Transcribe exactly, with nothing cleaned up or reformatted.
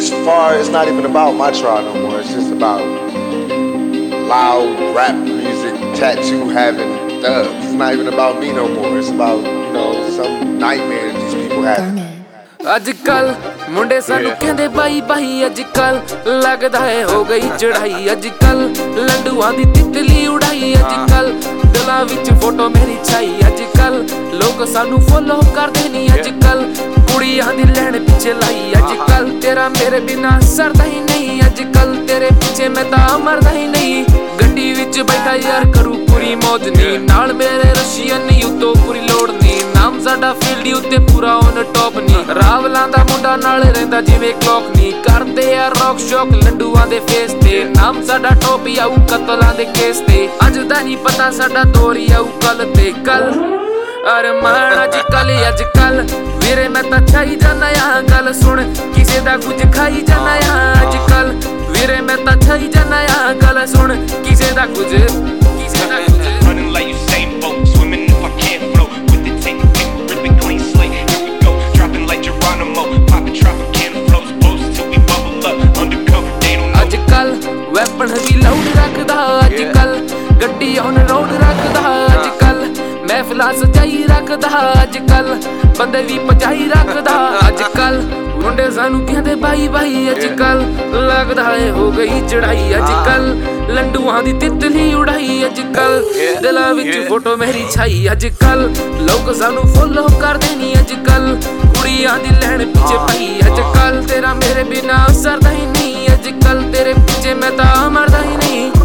as far, it's not even about my trial no more. It's just about loud rap music, tattoo having thugs. It's not even about me no more. It's about, you know, some nightmare that these people have. अजकल मुंडे सानू कहंदे by by अजकल लगदा है हो गई चढ़ाई अजकल लंडुआं दी तितली उड़ाई अजकल दिलां विच फोटो मेरी छाई अजकल लोग सानू फॉलो करदे नी अजकल कुड़ियां दी लैन पीछे लाई अजकल तेरा मेरे बिना सरदा ही नहीं अजकल तेरे पीछे मैं तां मरदा ही नहीं गड्डी विच बैठा यार करू पूरी मौज नी नाल मेरे रशियन नी उतो पूरी लोड़ नी नाम साडा फील्ड उत्ते पूरा ऑन टॉप नी रावलां दा मुंडा नाल रहिंदा जिवें क्लॉक नी करदे आ रॉक शॉक लंडुआं दे फेस ते नाम साडा टॉप ही आऊ कतलां दे केस ते अज दा नहीं पता साडा दौर ही आऊ कल ते कल अरे मान अजकल अजकल वीरे मैं तां छाई जाना यहाँ गल सुन किसे दा कुछ खाई जाना यहाँ अजकल वीरे मैं तां छाई जाना यहाँ गल सुन किसे दा कुछ किसे दा कुछ running like Usain Bolt, swimming if I can't float with the tape, paper, ripping clean slate. Here we go, dropping like Geronimo, popping Tropicana flows, blows till we bubble up, undercover they don't know. अजकल weapon भी loud रखदा अजकल गड्डी on road रखदा अजकल महफिलां सजाई रखदा अजकल बंदे भी पजाई रखदा अजकल मुंडे सानू कहंदे बाई बाई अजकल लगदा है हो गई चढ़ाई अजकल लंडुआं दी तितली उड़ाई अजकल दिलां विच फोटो मेरी छाई अजकल लोग सानू फॉलो करदे नी अजकल कुड़ियां दी लैन पीछे पाई अजकल तेरा मेरे बिना सरदा ही नहीं अजकल तेरे पीछे मैं तां मरदा ही नहीं।